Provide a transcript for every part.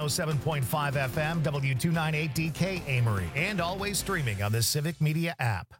107.5 FM, W298DK Amory, and always streaming on the Civic Media app.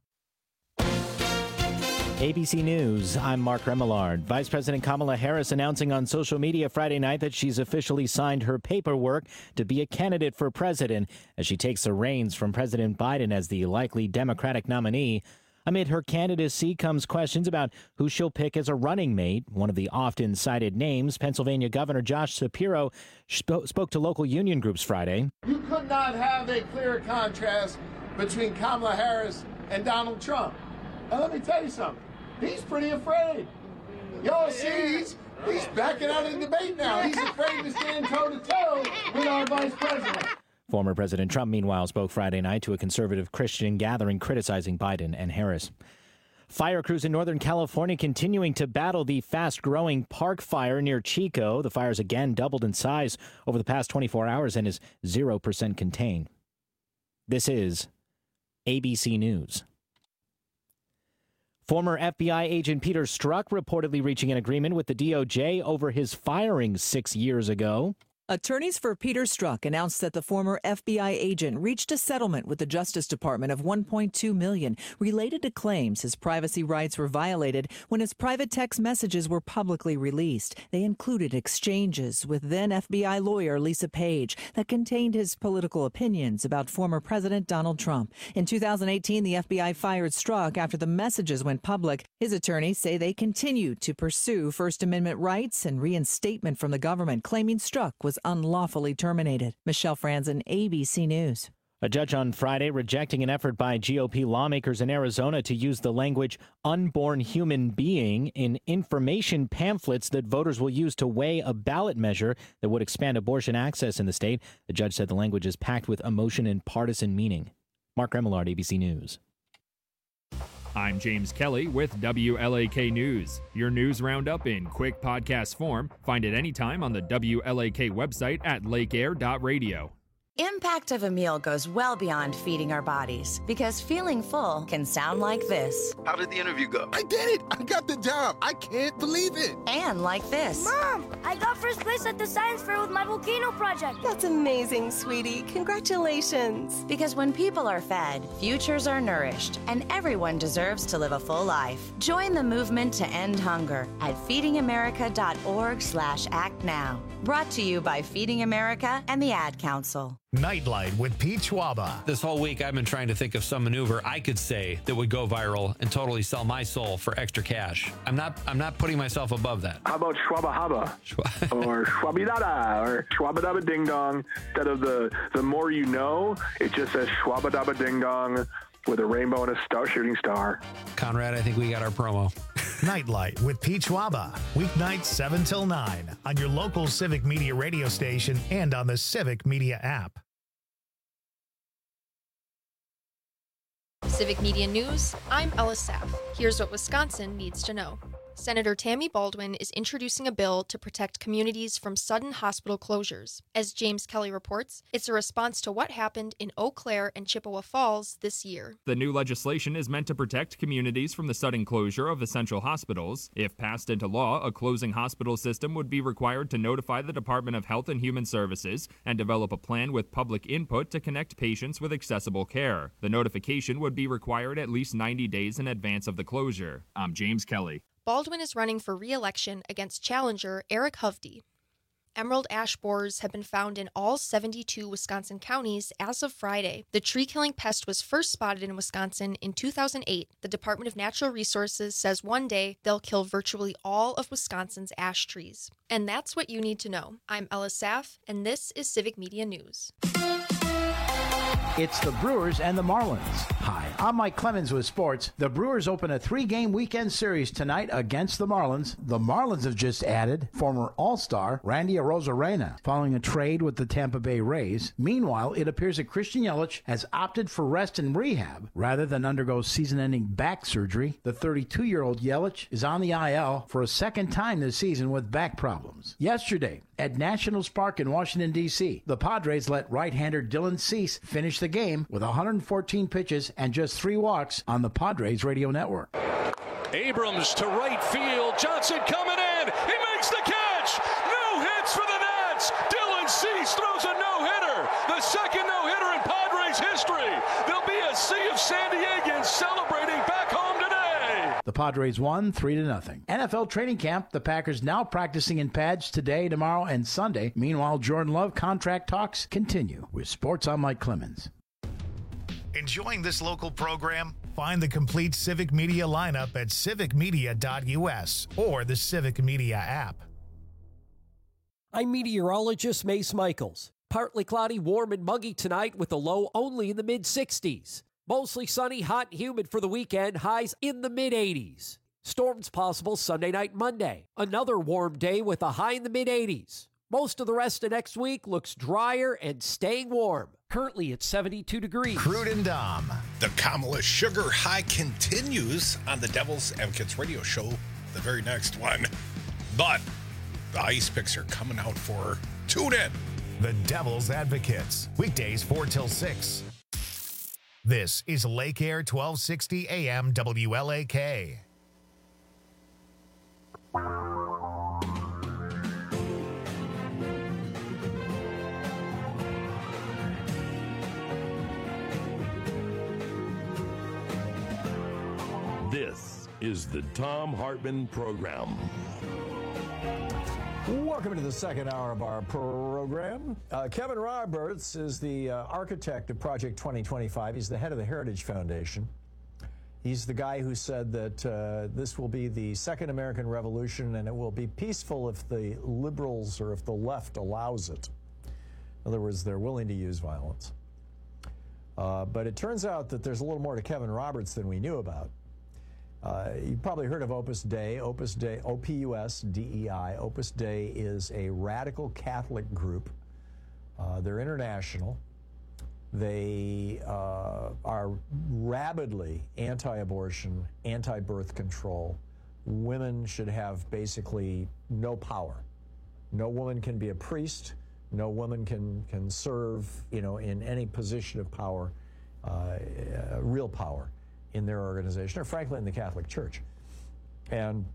ABC News, I'm Mark Remillard. Vice President Kamala Harris announcing on social media Friday night that she's officially signed her paperwork to be a candidate for president as she takes the reins from President Biden as the likely Democratic nominee. Amid her candidacy comes questions about who she'll pick as a running mate. One of the often cited names, Pennsylvania Governor Josh Shapiro, spoke to local union groups Friday. You could not have a clearer contrast between Kamala Harris and Donald Trump. And let me tell you something. He's pretty afraid. Y'all see, he's backing out of the debate now. He's afraid to stand toe-to-toe with our vice president. Former President Trump, meanwhile, spoke Friday night to a conservative Christian gathering criticizing Biden and Harris. Fire crews in Northern California continuing to battle the fast-growing Park Fire near Chico. The fire's again doubled in size over the past 24 hours and is 0% contained. This is ABC News. Former FBI agent Peter Strzok reportedly reaching an agreement with the DOJ over his firing 6 years ago. Attorneys for Peter Strzok announced that the former FBI agent reached a settlement with the Justice Department of $1.2 million related to claims his privacy rights were violated when his private text messages were publicly released. They included exchanges with then FBI lawyer Lisa Page that contained his political opinions about former President Donald Trump. In 2018, the FBI fired Strzok after the messages went public. His attorneys say they continue to pursue First Amendment rights and reinstatement from the government, claiming Strzok was unlawfully terminated. Michelle Franzen, ABC News. A judge on Friday rejecting an effort by GOP lawmakers in Arizona to use the language unborn human being in information pamphlets that voters will use to weigh a ballot measure that would expand abortion access in the state. The judge said the language is packed with emotion and partisan meaning. Mark Remillard, ABC News. I'm James Kelly with WLAK News. Your news roundup in quick podcast form. Find it anytime on the WLAK website at lakeair.radio. Impact of a meal goes well beyond feeding our bodies, because feeling full can sound like this. How did the interview go? I did it! I got the job! I can't believe it! And like this. Mom, I got first place at the science fair with my volcano project. That's amazing, sweetie. Congratulations. Because when people are fed, futures are nourished, and everyone deserves to live a full life. Join the movement to end hunger at feedingamerica.org/act now. Brought to you by Feeding America and the Ad Council. Nightlight with Pete Schwaba. This whole week, I've been trying to think of some maneuver I could say that would go viral and totally sell my soul for extra cash. I'm not putting myself above that. How about Schwaba Haba? Or Schwabidada? Or Schwabadaba Ding Dong? Instead of the more you know, it just says Schwabadaba Ding Dong with a rainbow and a shooting star. Conrad, I think we got our promo. Nightlight with Pete Schwaba. Weeknights 7 till 9 on your local Civic Media radio station and on the Civic Media app. Civic Media News, I'm Ella Saff. Here's what Wisconsin needs to know. Senator Tammy Baldwin is introducing a bill to protect communities from sudden hospital closures. As James Kelly reports, it's a response to what happened in Eau Claire and Chippewa Falls this year. The new legislation is meant to protect communities from the sudden closure of essential hospitals. If passed into law, a closing hospital system would be required to notify the Department of Health and Human Services and develop a plan with public input to connect patients with accessible care. The notification would be required at least 90 days in advance of the closure. I'm James Kelly. Baldwin is running for re-election against challenger Eric Hovde. Emerald ash borers have been found in all 72 Wisconsin counties as of Friday. The tree-killing pest was first spotted in Wisconsin in 2008. The Department of Natural Resources says one day they'll kill virtually all of Wisconsin's ash trees. And that's what you need to know. I'm Ella Saff, and this is Civic Media News. It's the Brewers and the Marlins. Hi, I'm Mike Clemens with sports. The Brewers open a 3-game weekend series tonight against the Marlins. The Marlins have just added former All-Star Randy Arozarena following a trade with the Tampa Bay Rays. Meanwhile, it appears that Christian Yelich has opted for rest and rehab rather than undergo season-ending back surgery. The 32-year-old Yelich is on the IL for a second time this season with back problems. Yesterday, at Nationals Park in Washington, D.C., the Padres let right-hander Dylan Cease finish the game with 114 pitches and just 3 walks on the Padres radio network. Abrams to right field. Johnson coming in. He makes the catch. No hits for the Nats. Dylan Cease throws a a no-hitter, the second no-hitter in Padres history. There'll be a sea of San Diegans celebrating back home today. The Padres won 3-0. NFL training camp. The Packers now practicing in pads today, tomorrow, and Sunday. Meanwhile, Jordan Love contract talks continue. With Sports, I'm Mike Clemens. Enjoying this local program? Find the complete Civic Media lineup at civicmedia.us or the Civic Media app. I'm meteorologist Mace Michaels. Partly cloudy, warm, and muggy tonight with a low only in the mid-60s. Mostly sunny, hot, and humid for the weekend, highs in the mid-80s. Storms possible Sunday night, Monday. Another warm day with a high in the mid-80s. Most of the rest of next week looks drier and staying warm. Currently at 72 degrees. Crude and Dom. The Kamala Sugar High continues on the Devil's Advocates radio show, the very next one. But the ice picks are coming out for tune in. The Devil's Advocates, weekdays 4 till 6. This is Lake Air 1260 AM WLAK. This is the Thom Hartmann Program. Welcome to the second hour of our program. Kevin Roberts is the architect of Project 2025. He's the head of the Heritage Foundation. He's the guy who said that this will be the second American Revolution and it will be peaceful if the liberals or if the left allows it. In other words, they're willing to use violence. But it turns out that there's a little more to Kevin Roberts than we knew about. You've probably heard of Opus Dei, O-P-U-S-D-E-I. Opus Dei is a radical Catholic group. They're international. They are rabidly anti-abortion, anti-birth control. Women should have basically no power. No woman can be a priest. No woman can serve, in any position of power, real power in their organization, or frankly in the Catholic Church. And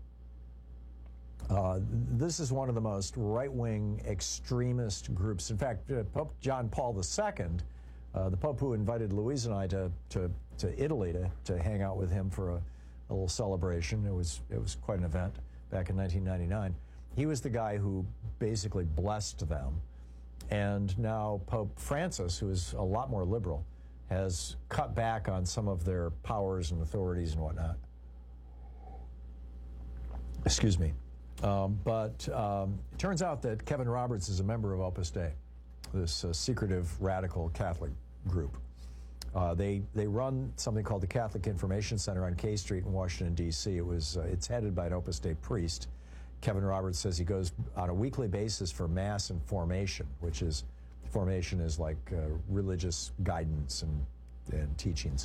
this is one of the most right-wing extremist groups. In fact, Pope John Paul II, the Pope who invited Louise and I to Italy to hang out with him for a little celebration. It was quite an event back in 1999. He was the guy who basically blessed them. And now Pope Francis, who is a lot more liberal, has cut back on some of their powers and authorities and whatnot. Excuse me. But it turns out that Kevin Roberts is a member of Opus Dei, this secretive radical Catholic group. They run something called the Catholic Information Center on K Street in Washington, D.C. It's headed by an Opus Dei priest. Kevin Roberts says he goes on a weekly basis for Mass and formation, which is formation is like religious guidance and teachings.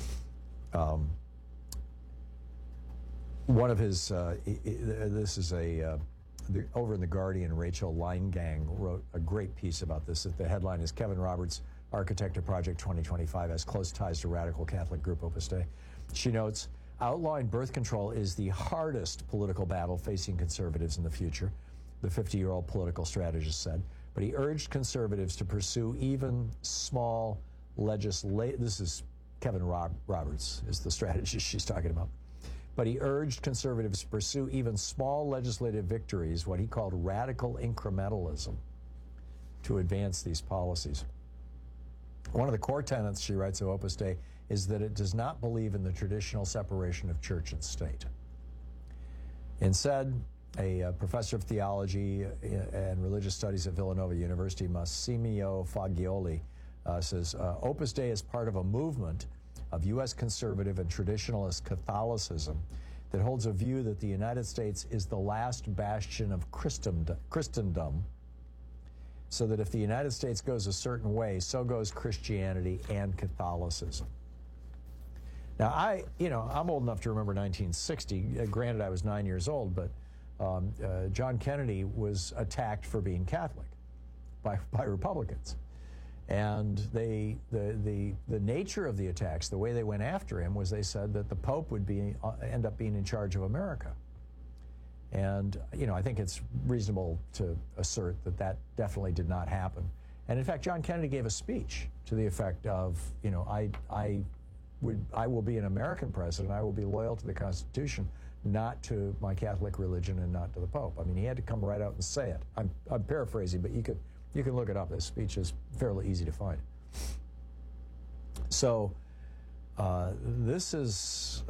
One of his, this is over in The Guardian, Rachel Leingang wrote a great piece about this. The headline is Kevin Roberts, architect of Project 2025, has close ties to radical Catholic group Opus Dei. She notes, outlawing birth control is the hardest political battle facing conservatives in the future, the 50-year-old political strategist said. But he urged conservatives to pursue even small legislation. This is Kevin Roberts is the strategist she's talking about. But he urged conservatives to pursue even small legislative victories, what he called radical incrementalism, to advance these policies. One of the core tenets, she writes, of Opus Dei is that it does not believe in the traditional separation of church and state. Instead, a professor of theology and religious studies at Villanova University, Massimio Fagioli, says, Opus Dei is part of a movement of U.S. conservative and traditionalist Catholicism that holds a view that the United States is the last bastion of Christendom, so that if the United States goes a certain way, so goes Christianity and Catholicism. Now, I'm old enough to remember 1960. Granted, I was 9 years old, but John Kennedy was attacked for being Catholic by Republicans. And the nature of the attacks, the way they went after him, was they said that the Pope would end up being in charge of America. And, I think it's reasonable to assert that definitely did not happen. And in fact, John Kennedy gave a speech to the effect of, you know, I will be an American president. I will be loyal to the Constitution, not to my Catholic religion and not to the Pope. I mean, he had to come right out and say it. I'm paraphrasing, but you can look it up. This speech is fairly easy to find. So this is,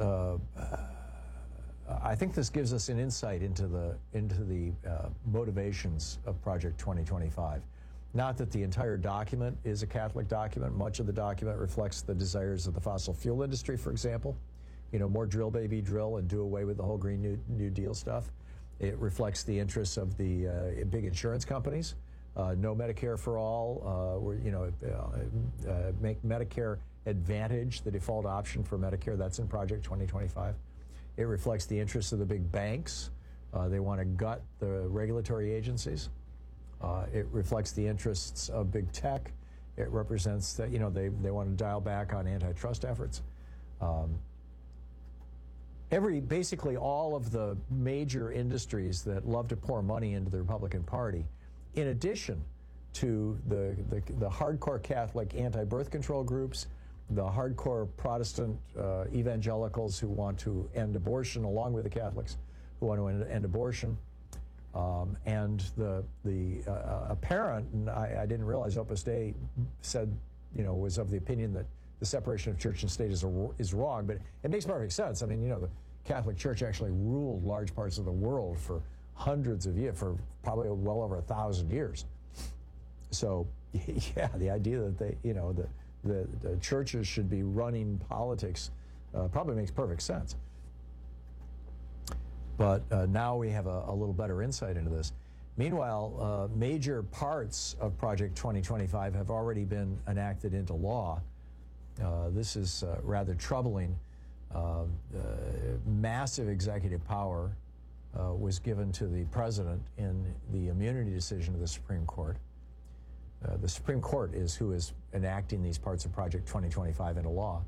I think this gives us an insight into the motivations of Project 2025. Not that the entire document is a Catholic document. Much of the document reflects the desires of the fossil fuel industry, for example. You know, more drill, baby, drill, and do away with the whole Green New Deal stuff. It reflects the interests of the big insurance companies. No Medicare for all. Make Medicare Advantage the default option for Medicare. That's in Project 2025. It reflects the interests of the big banks. They want to gut the regulatory agencies. It reflects the interests of big tech. It represents that, you know, they want to dial back on antitrust efforts. Basically all of the major industries that love to pour money into the Republican Party, in addition to the hardcore Catholic anti-birth control groups, the hardcore Protestant evangelicals who want to end abortion, along with the Catholics who want to end abortion, and the apparent, and I didn't realize Opus Dei said, you know, was of the opinion that the separation of church and state is wrong, but it makes perfect sense. I mean, you know, the Catholic Church actually ruled large parts of the world for hundreds of years, for probably well over 1,000 years. So, yeah, the idea that they, you know, the churches should be running politics probably makes perfect sense. But now we have a little better insight into this. Meanwhile, major parts of Project 2025 have already been enacted into law. This is rather troubling. Massive executive power was given to the president in the immunity decision of the Supreme Court. The Supreme Court is who is enacting these parts of Project 2025 into law.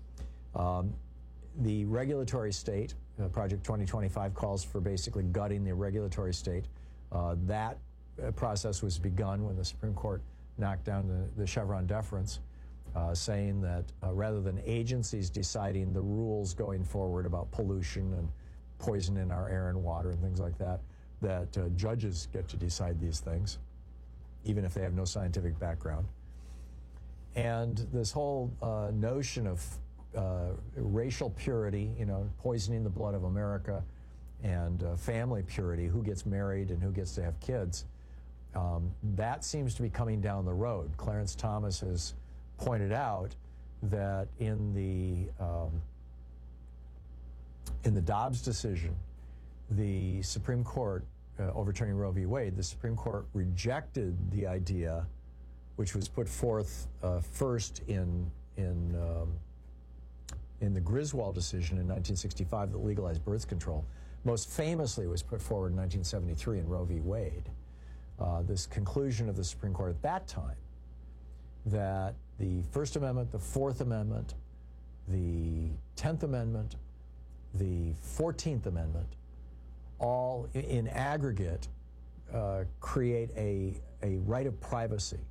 The regulatory state, Project 2025 calls for basically gutting the regulatory state. That process was begun when the Supreme Court knocked down the Chevron deference, saying that rather than agencies deciding the rules going forward about pollution and poison in our air and water and things like that, that judges get to decide these things, even if they have no scientific background. And this whole notion of racial purity, you know, poisoning the blood of America, and family purity, who gets married and who gets to have kids, that seems to be coming down the road. Clarence Thomas has pointed out that in the Dobbs decision, the Supreme Court, overturning Roe v. Wade, the Supreme Court rejected the idea, which was put forth first in the Griswold decision in 1965 that legalized birth control. Most famously was put forward in 1973 in Roe v. Wade. This conclusion of the Supreme Court at that time that the First Amendment, the Fourth Amendment, the 10th Amendment, the 14th Amendment, all in aggregate create a right of privacy,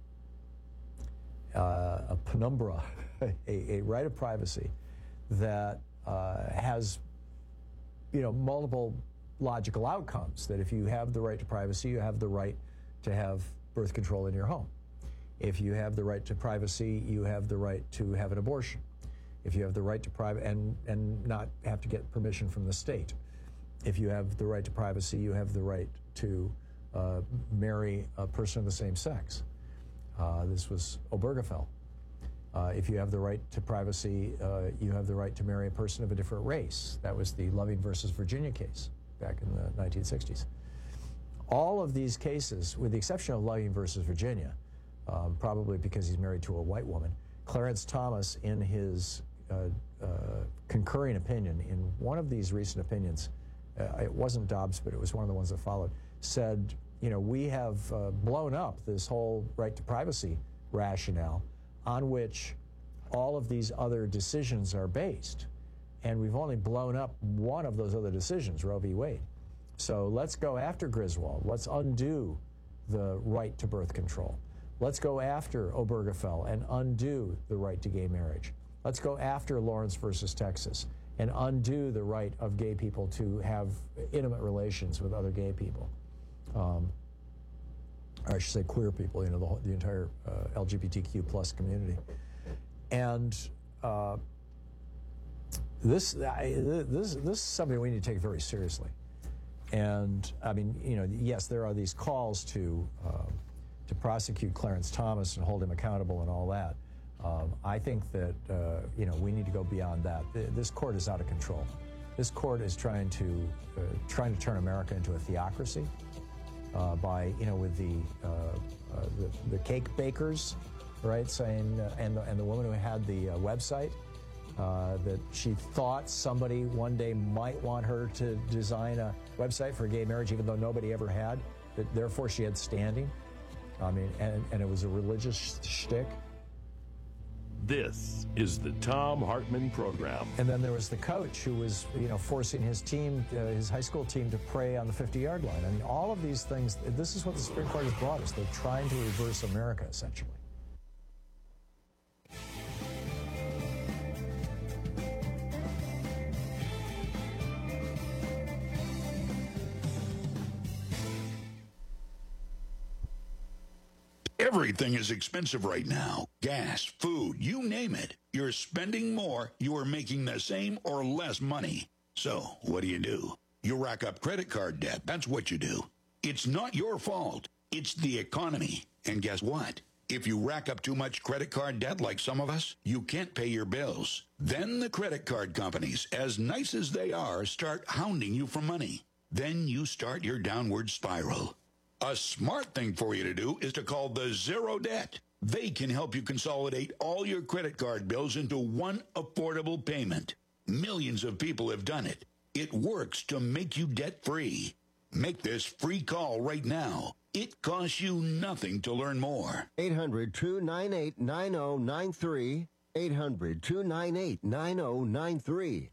a penumbra, a right of privacy that has, you know, multiple logical outcomes. That if you have the right to privacy, you have the right to have birth control in your home. If you have the right to privacy, you have the right to have an abortion. If you have the right to private and not have to get permission from the state. If you have the right to privacy, you have the right to marry a person of the same sex. This was Obergefell. If you have the right to privacy, you have the right to marry a person of a different race. That was the Loving versus Virginia case back in the 1960s. All of these cases, with the exception of Loving versus Virginia, probably because he's married to a white woman, Clarence Thomas, in his concurring opinion, in one of these recent opinions, it wasn't Dobbs, but it was one of the ones that followed, said, you know, we have blown up this whole right to privacy rationale on which all of these other decisions are based. And we've only blown up one of those other decisions, Roe v. Wade. So let's go after Griswold. Let's undo the right to birth control. Let's go after Obergefell and undo the right to gay marriage. Let's go after Lawrence versus Texas and undo the right of gay people to have intimate relations with other gay people. Or I should say queer people, the entire LGBTQ plus community. And this is something we need to take very seriously. And I mean, yes, there are these calls to prosecute Clarence Thomas and hold him accountable and all that. I think that we need to go beyond that. This court is out of control. This court is trying to turn America into a theocracy by with the cake bakers, right? Saying and the woman who had the website that she thought somebody one day might want her to design a website for gay marriage, even though nobody ever had. That therefore she had standing. I mean, and it was a religious shtick. This is the Thom Hartmann Program. And then there was the coach who was, forcing his team, his high school team, to pray on the 50-yard line. I mean, all of these things, this is what the Supreme Court has brought us. They're trying to reverse America, essentially. Everything is expensive right now. Gas, food, you name it. You're spending more, you are making the same or less money. So, what do? You rack up credit card debt. That's what you do. It's not your fault. It's the economy. And guess what? If you rack up too much credit card debt like some of us, you can't pay your bills. Then the credit card companies, as nice as they are, start hounding you for money. Then you start your downward spiral. A smart thing for you to do is to call the Zero Debt. They can help you consolidate all your credit card bills into one affordable payment. Millions of people have done it. It works to make you debt-free. Make this free call right now. It costs you nothing to learn more. 800-298-9093. 800-298-9093.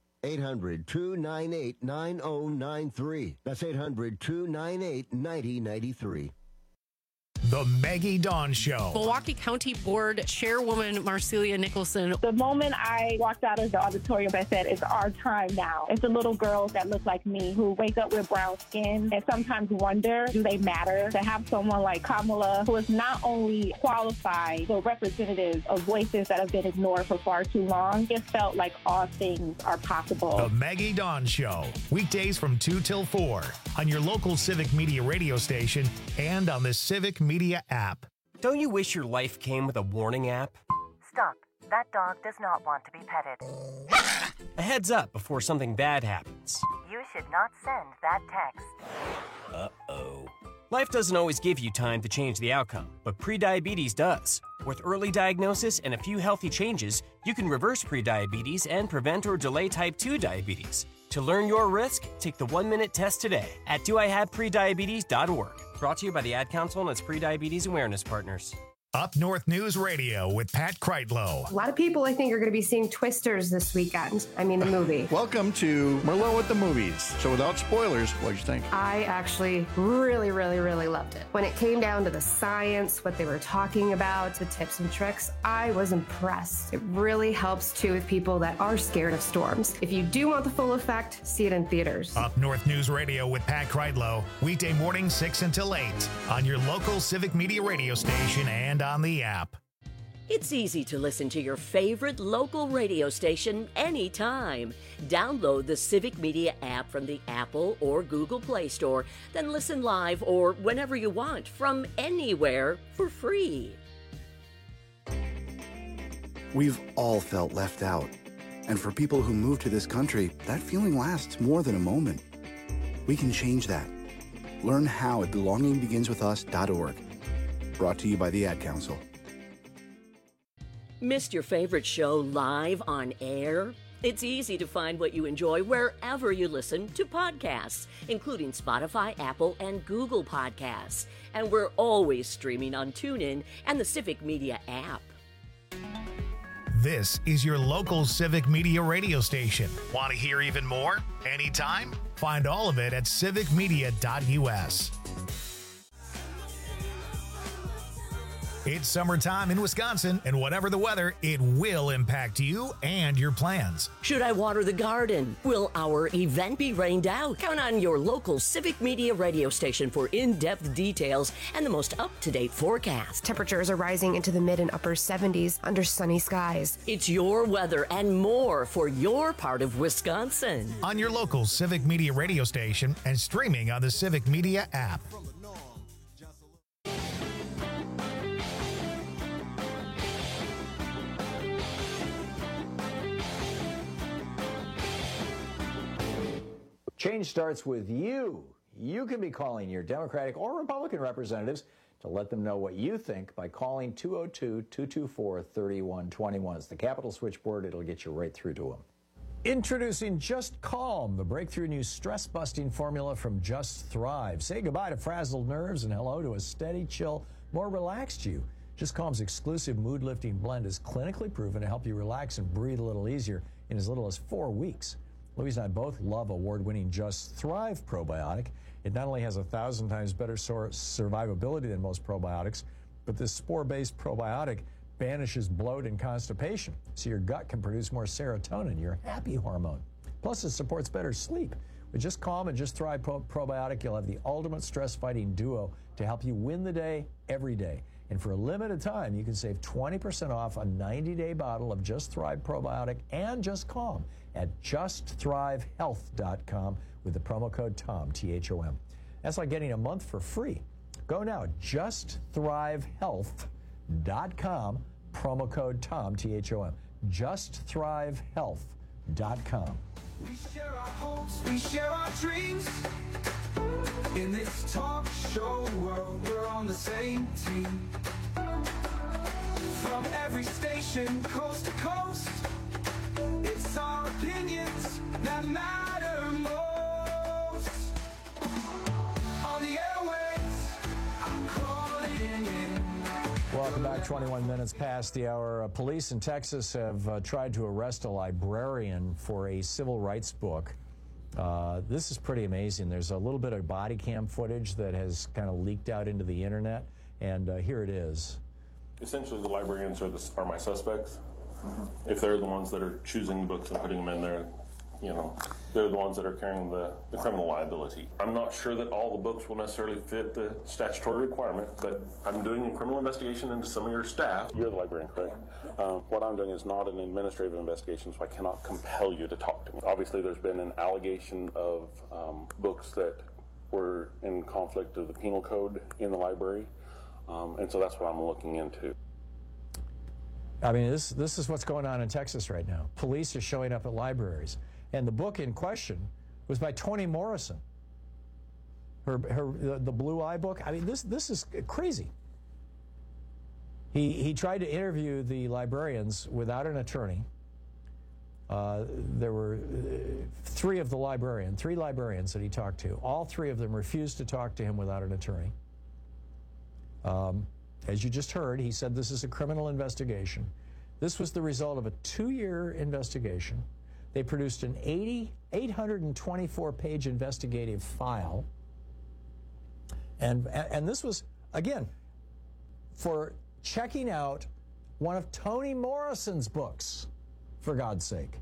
800-298-9093. That's 800-298-9093. The Maggie Dawn Show. Milwaukee County Board Chairwoman Marcelia Nicholson. The moment I walked out of the auditorium, I said, it's our time now. It's the little girls that look like me who wake up with brown skin and sometimes wonder, do they matter? To have someone like Kamala, who is not only qualified, but representative of voices that have been ignored for far too long, it felt like all things are possible. The Maggie Dawn Show. Weekdays from 2 till 4 on your local Civic Media radio station and on the Civic Media app. Don't you wish your life came with a warning app? Stop. That dog does not want to be petted. A heads up before something bad happens. You should not send that text. Uh-oh. Life doesn't always give you time to change the outcome, but prediabetes does. With early diagnosis and a few healthy changes, you can reverse prediabetes and prevent or delay type 2 diabetes. To learn your risk, take the 1-minute test today at doihaveprediabetes.org. Brought to you by the Ad Council and its Prediabetes Awareness Partners. Up North News Radio with Pat Kreitlow. A lot of people, I think, are going to be seeing Twisters this weekend. I mean, the movie. Welcome to Merlot at the Movies. So without spoilers, what did you think? I actually really loved it. When it came down to the science, what they were talking about, the tips and tricks, I was impressed. It really helps, too, with people that are scared of storms. If you do want the full effect, see it in theaters. Up North News Radio with Pat Kreitlow. Weekday morning 6 until 8 on your local Civic Media radio station and on the app. It's easy to listen to your favorite local radio station anytime. Download the Civic Media app from the Apple or Google Play Store, then listen live or whenever you want from anywhere for free. We've all felt left out. And for people who move to this country, that feeling lasts more than a moment. We can change that. Learn how at belongingbeginswithus.org. Brought to you by the Ad Council. Missed your favorite show live on air? It's easy to find what you enjoy wherever you listen to podcasts, including Spotify, Apple, and Google Podcasts. And we're always streaming on TuneIn and the Civic Media app. This is your local Civic Media radio station. Want to hear even more? Anytime? Find all of it at civicmedia.us. It's summertime in Wisconsin, and whatever the weather, it will impact you and your plans. Should I water the garden? Will our event be rained out? Count on your local Civic Media radio station for in-depth details and the most up-to-date forecast. Temperatures are rising into the mid and upper 70s under sunny skies. It's your weather and more for your part of Wisconsin. On your local Civic Media radio station and streaming on the Civic Media app. Change starts with you. You can be calling your Democratic or Republican representatives to let them know what you think by calling 202-224-3121. It's the Capital Switchboard. It'll get you right through to them. Introducing Just Calm, the breakthrough new stress-busting formula from Just Thrive. Say goodbye to frazzled nerves and hello to a steady, chill, more relaxed you. Just Calm's exclusive mood-lifting blend is clinically proven to help you relax and breathe a little easier in as little as 4 weeks. Louise and I both love award-winning Just Thrive probiotic. It not only has 1,000 times better survivability than most probiotics, but this spore-based probiotic banishes bloat and constipation, so your gut can produce more serotonin, your happy hormone. Plus, it supports better sleep. With Just Calm and Just Thrive probiotic, you'll have the ultimate stress-fighting duo to help you win the day every day. And for a limited time, you can save 20% off a 90-day bottle of Just Thrive probiotic and Just Calm at justthrivehealth.com with the promo code TOM, T-H-O-M. That's like getting a month for free. Go now, justthrivehealth.com, promo code TOM, T-H-O-M. Justthrivehealth.com. We share our hopes, we share our dreams. In this talk show world, we're on the same team. From every station, coast to coast, it's our opinions that matter most. On the airwaves, I'm calling in. Welcome back. 21 minutes past the hour. Police in Texas have tried to arrest a librarian for a civil rights book. This is pretty amazing. There's a little bit of body cam footage that has kind of leaked out into the internet, and here it is. Essentially, the librarians are my suspects. If they're the ones that are choosing the books and putting them in there, you know, they're the ones that are carrying the criminal liability. I'm not sure that all the books will necessarily fit the statutory requirement, but I'm doing a criminal investigation into some of your staff. You're the librarian, correct? What I'm doing is not an administrative investigation, so I cannot compel you to talk to me. Obviously, there's been an allegation of books that were in conflict of the penal code in the library, and so that's what I'm looking into. I mean, this is what's going on in Texas right now. Police are showing up at libraries. And the book in question was by Toni Morrison. The Blue Eye book. I mean, this is crazy. He tried to interview the librarians without an attorney. There were three librarians that he talked to. All three of them refused to talk to him without an attorney. As you just heard, he said this is a criminal investigation. This was the result of a 2-year investigation. They produced an 824-page investigative file. And this was, again, for checking out one of Toni Morrison's books, for God's sake.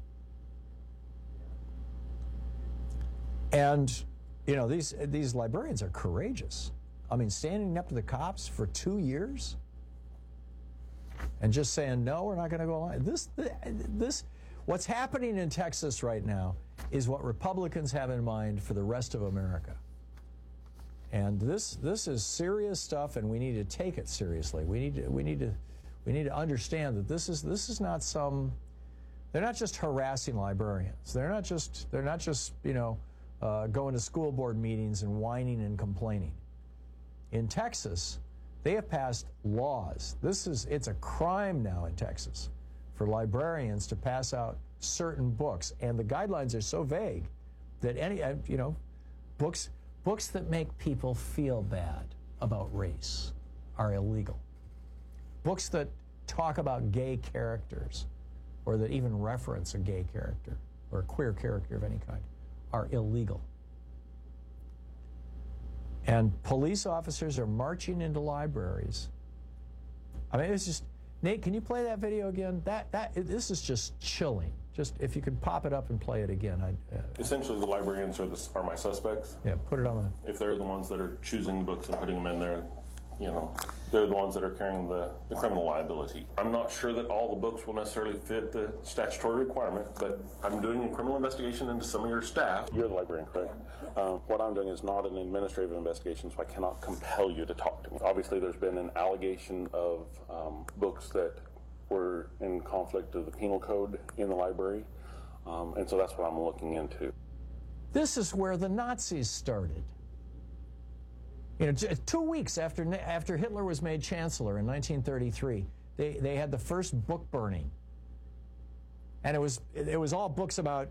And, you know, these librarians are courageous. I mean, standing up to the cops for 2 years and just saying, no, we're not going to go along. What's happening in Texas right now is what Republicans have in mind for the rest of America. And this is serious stuff, and we need to take it seriously. We need to understand that this is not some. They're not just harassing librarians. They're not just going to school board meetings and whining and complaining. In Texas, they have passed laws. It's a crime now in Texas for librarians to pass out certain books, and the guidelines are so vague that books that make people feel bad about race are illegal. Books that talk about gay characters or that even reference a gay character or a queer character of any kind are illegal. And police officers are marching into libraries I mean, it's just, Nate, can you play that video again? This is just chilling. Just if you could pop it up and play it again. Essentially, the librarians are my suspects. Yeah, put it on. If they're the ones that are choosing the books and putting them in there, they're the ones that are carrying the criminal liability. I'm not sure that all the books will necessarily fit the statutory requirement, but I'm doing a criminal investigation into some of your staff. You're the librarian, correct? What I'm doing is not an administrative investigation, so I cannot compel you to talk to me. Obviously, there's been an allegation of books that were in conflict of the penal code in the library, and so that's what I'm looking into. This is where the Nazis started. 2 weeks after Hitler was made chancellor in 1933, they had the first book burning, and it was all books about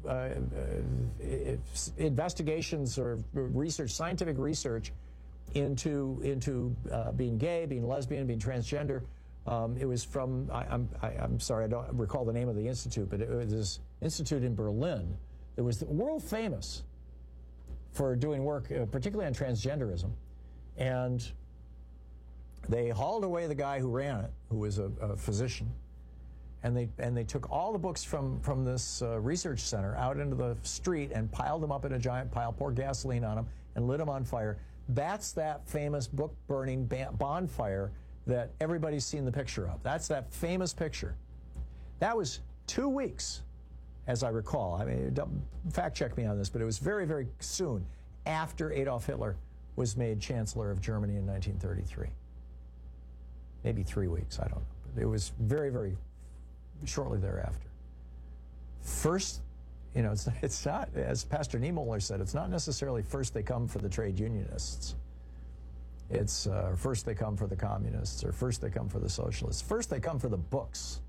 investigations or research, scientific research into being gay, being lesbian, being transgender. It was from I'm sorry, I don't recall the name of the institute, but it was this institute in Berlin that was world famous for doing work, particularly on transgenderism. And they hauled away the guy who ran it, who was a physician, and they took all the books from this research center out into the street and piled them up in a giant pile, poured gasoline on them, and lit them on fire. That's that famous book-burning bonfire that everybody's seen the picture of. That's that famous picture. That was 2 weeks, as I recall. I mean, fact check me on this, but it was very, very soon after Adolf Hitler was made Chancellor of Germany in 1933. Maybe 3 weeks, I don't know. But it was very, very shortly thereafter. First, it's not, as Pastor Niemöller said, it's not necessarily first they come for the trade unionists. It's first they come for the communists, or first they come for the socialists. First they come for the books.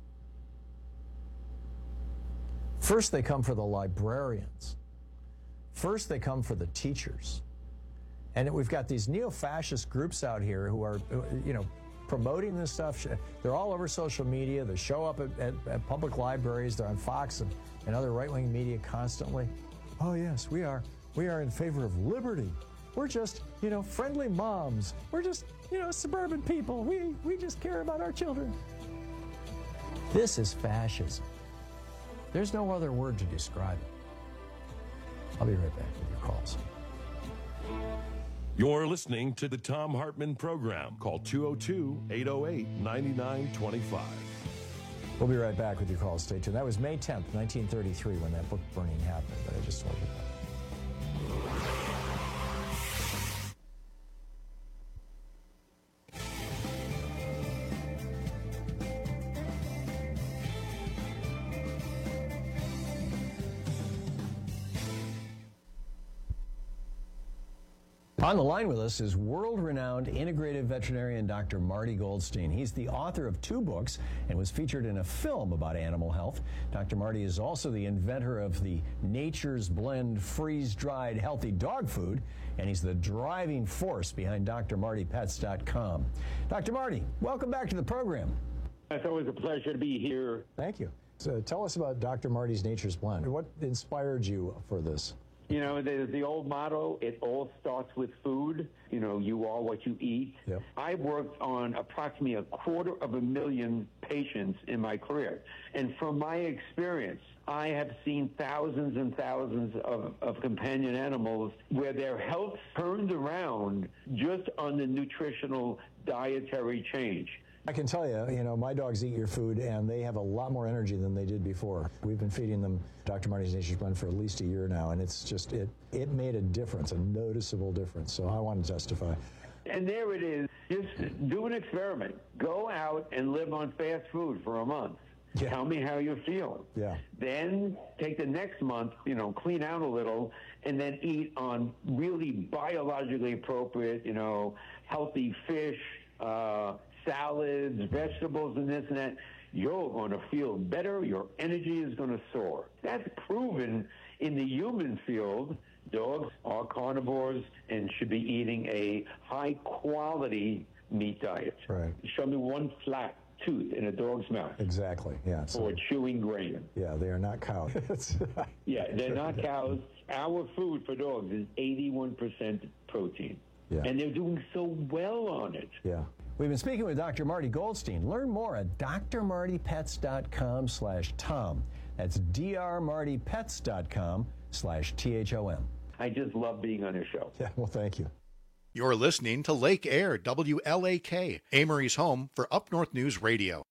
First they come for the librarians. First they come for the teachers. And we've got these neo-fascist groups out here who are, promoting this stuff. They're all over social media. They show up at public libraries. They're on Fox and other right-wing media constantly. Oh, yes, we are in favor of liberty. We're just, friendly moms. We're just, suburban people. We just care about our children. This is fascism. There's no other word to describe it. I'll be right back with your calls. You're listening to the Thom Hartmann Program. Call 202-808-9925. We'll be right back with your calls. Stay tuned. That was May 10th, 1933, when that book burning happened, but I just told you that. On the line with us is world-renowned integrative veterinarian Dr. Marty Goldstein. He's the author of 2 books and was featured in a film about animal health. Dr. Marty is also the inventor of the Nature's Blend freeze-dried healthy dog food, and he's the driving force behind drmartypets.com. Dr. Marty, welcome back to the program. It's always a pleasure to be here. Thank you. So tell us about Dr. Marty's Nature's Blend. What inspired you for this? There's the old motto, it all starts with food. You are what you eat. Yep. I worked on approximately 250,000 patients in my career. And from my experience, I have seen thousands and thousands of companion animals where their health turned around just on the nutritional dietary change. I can tell you, my dogs eat your food, and they have a lot more energy than they did before. We've been feeding them Dr. Marty's Nature's Blend for at least a year now, and it's just, it made a difference, a noticeable difference. So I want to testify. And there it is. Just do an experiment. Go out and live on fast food for a month. Yeah. Tell me how you're feeling. Yeah. Then take the next month, clean out a little, and then eat on really biologically appropriate, healthy fish, salads, vegetables, and this and that. You're going to feel better. Your energy is going to soar. That's proven in the human field. Dogs are carnivores and should be eating a high-quality meat diet. Right. Show me one flat tooth in a dog's mouth. Exactly, yeah. Or chewing grain. Yeah, they are not cows. Yeah, they're not cows. Our food for dogs is 81% protein. Yeah. And they're doing so well on it. Yeah. We've been speaking with Dr. Marty Goldstein. Learn more at drmartypets.com/Tom. That's drmartypets.com/THOM. I just love being on your show. Yeah, well, thank you. You're listening to Lake Air, WLAK, Amory's home for Up North News Radio.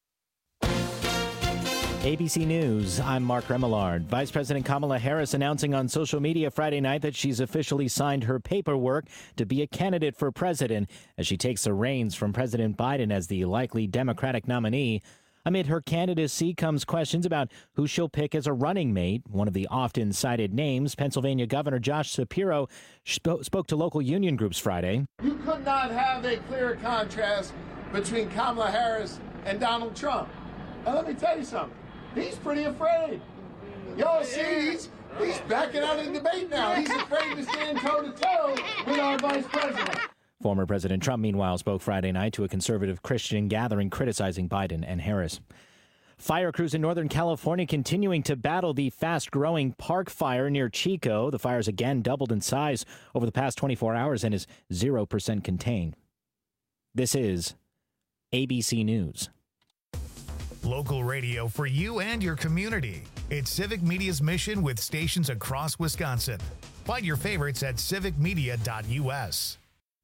ABC News, I'm Mark Remillard. Vice President Kamala Harris announcing on social media Friday night that she's officially signed her paperwork to be a candidate for president as she takes the reins from President Biden as the likely Democratic nominee. Amid her candidacy comes questions about who she'll pick as a running mate. One of the often cited names, Pennsylvania Governor Josh Shapiro, spoke to local union groups Friday. You could not have a clearer contrast between Kamala Harris and Donald Trump. Now let me tell you something. He's pretty afraid. Y'all see, he's backing out of the debate now. He's afraid to stand toe-to-toe with our vice president. Former President Trump, meanwhile, spoke Friday night to a conservative Christian gathering criticizing Biden and Harris. Fire crews in Northern California continuing to battle the fast-growing park fire near Chico. The fire's again doubled in size over the past 24 hours and is 0% contained. This is ABC News. Local radio for you and your community. It's Civic Media's mission with stations across Wisconsin. Find your favorites at civicmedia.us.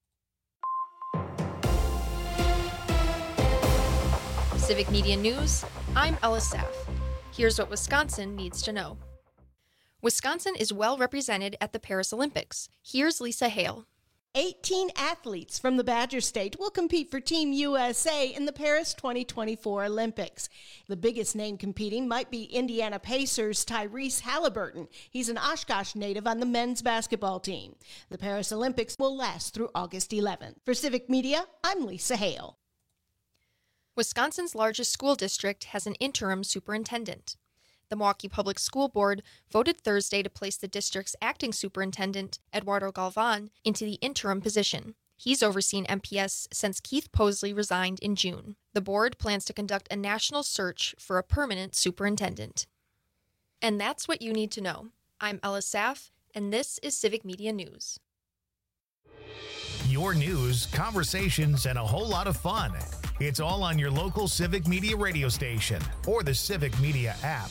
Civic Media News, I'm Ella Saff. Here's what Wisconsin needs to know. Wisconsin is well represented at the Paris Olympics. Here's Lisa Hale. 18 athletes from the Badger State will compete for Team USA in the Paris 2024 Olympics. The biggest name competing might be Indiana Pacers' Tyrese Halliburton. He's an Oshkosh native on the men's basketball team. The Paris Olympics will last through August 11th. For Civic Media, I'm Lisa Hale. Wisconsin's largest school district has an interim superintendent. The Milwaukee Public School Board voted Thursday to place the district's acting superintendent, Eduardo Galvan, into the interim position. He's overseen MPS since Keith Posley resigned in June. The board plans to conduct a national search for a permanent superintendent. And that's what you need to know. I'm Ella Saff, and this is Civic Media News. Your news, conversations, and a whole lot of fun. It's all on your local Civic Media radio station or the Civic Media app.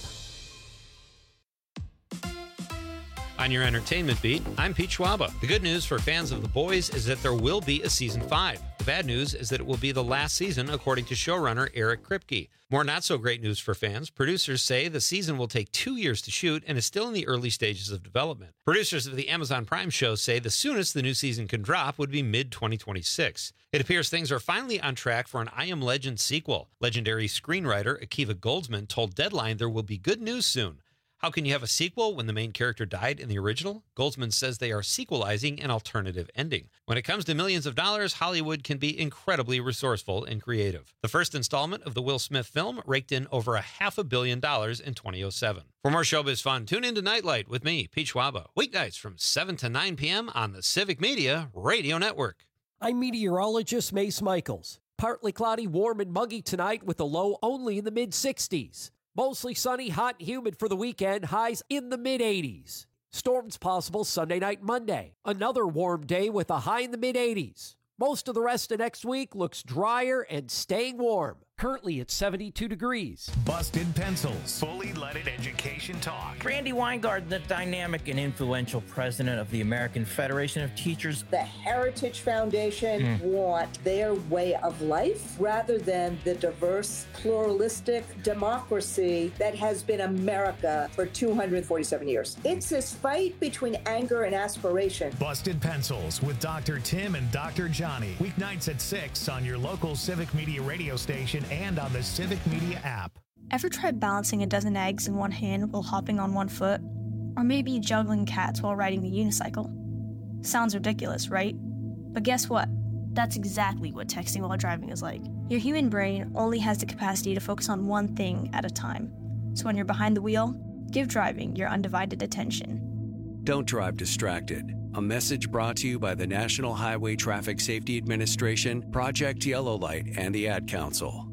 On your entertainment beat, I'm Pete Schwaba. The good news for fans of The Boys is that there will be a season 5. The bad news is that it will be the last season, according to showrunner Eric Kripke. More not-so-great news for fans. Producers say the season will take 2 years to shoot and is still in the early stages of development. Producers of the Amazon Prime show say the soonest the new season can drop would be mid-2026. It appears things are finally on track for an I Am Legend sequel. Legendary screenwriter Akiva Goldsman told Deadline there will be good news soon. How can you have a sequel when the main character died in the original? Goldsman says they are sequelizing an alternative ending. When it comes to millions of dollars, Hollywood can be incredibly resourceful and creative. The first installment of the Will Smith film raked in over $500 million in 2007. For more showbiz fun, tune into Nightlight with me, Pete Schwaba, weeknights from 7 to 9 p.m. on the Civic Media Radio Network. I'm meteorologist Mace Michaels. Partly cloudy, warm, and muggy tonight with a low only in the mid-60s. Mostly sunny, hot, and humid for the weekend, highs in the mid-80s. Storms possible Sunday night, Monday. Another warm day with a high in the mid-80s. Most of the rest of next week looks drier and staying warm. Currently at 72 degrees. Busted Pencils. Fully leaded education talk. Randy Weingart, the dynamic and influential president of the American Federation of Teachers. The Heritage Foundation want their way of life rather than the diverse, pluralistic democracy that has been America for 247 years. It's this fight between anger and aspiration. Busted Pencils with Dr. Tim and Dr. Johnny. Weeknights at 6 on your local Civic Media radio station and on the Civic Media app. Ever tried balancing a dozen eggs in one hand while hopping on one foot? Or maybe juggling cats while riding the unicycle? Sounds ridiculous, right? But guess what? That's exactly what texting while driving is like. Your human brain only has the capacity to focus on one thing at a time. So when you're behind the wheel, give driving your undivided attention. Don't drive distracted. A message brought to you by the National Highway Traffic Safety Administration, Project Yellow Light, and the Ad Council.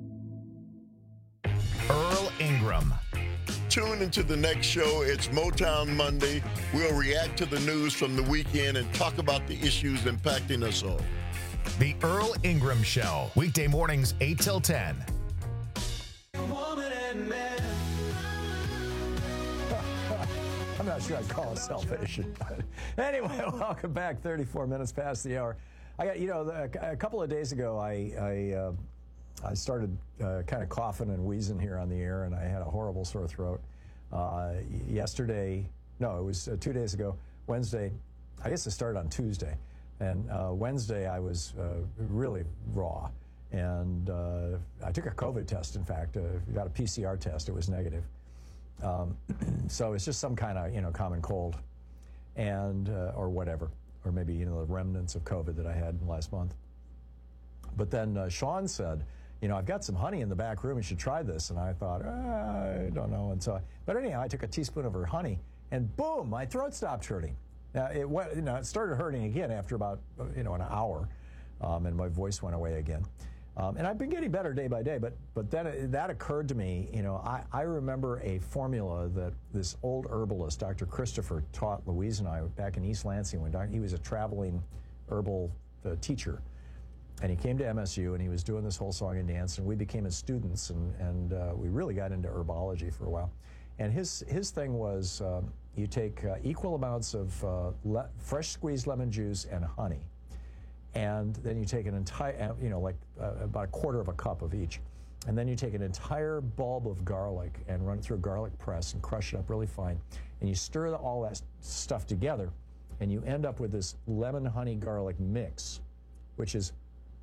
Earl Ingram. Tune into the next show. It's Motown Monday. We'll react to the news from the weekend and talk about the issues impacting us all. The Earl Ingram Show, weekday mornings 8 till 10. I'm not sure I'd call it selfish. Anyway, welcome back. 34 minutes past the hour. I got, a couple of days ago, I started kind of coughing and wheezing here on the air, and I had a horrible sore throat. It was 2 days ago, Wednesday. I guess it started on Tuesday. And Wednesday, I was really raw. And I took a COVID test, in fact. Got a PCR test. It was negative. So it's just some kind of, common cold and or whatever. Or maybe, the remnants of COVID that I had last month. But then Sean said, I've got some honey in the back room. You should try this. And I thought, I don't know. And so, but anyhow, I took a teaspoon of her honey, and boom, my throat stopped hurting. Now, it started hurting again after about, an hour, and my voice went away again. And I've been getting better day by day, but then that occurred to me, I remember a formula that this old herbalist, Dr. Christopher, taught Louise and I back in East Lansing when he was a traveling herbal teacher. And he came to MSU, and he was doing this whole song and dance, and we became his students, and we really got into herbology for a while. And his thing was you take equal amounts of fresh squeezed lemon juice and honey, and then you take an entire, about a quarter of a cup of each, and then you take an entire bulb of garlic and run it through a garlic press and crush it up really fine, and you stir all that stuff together, and you end up with this lemon honey garlic mix, which is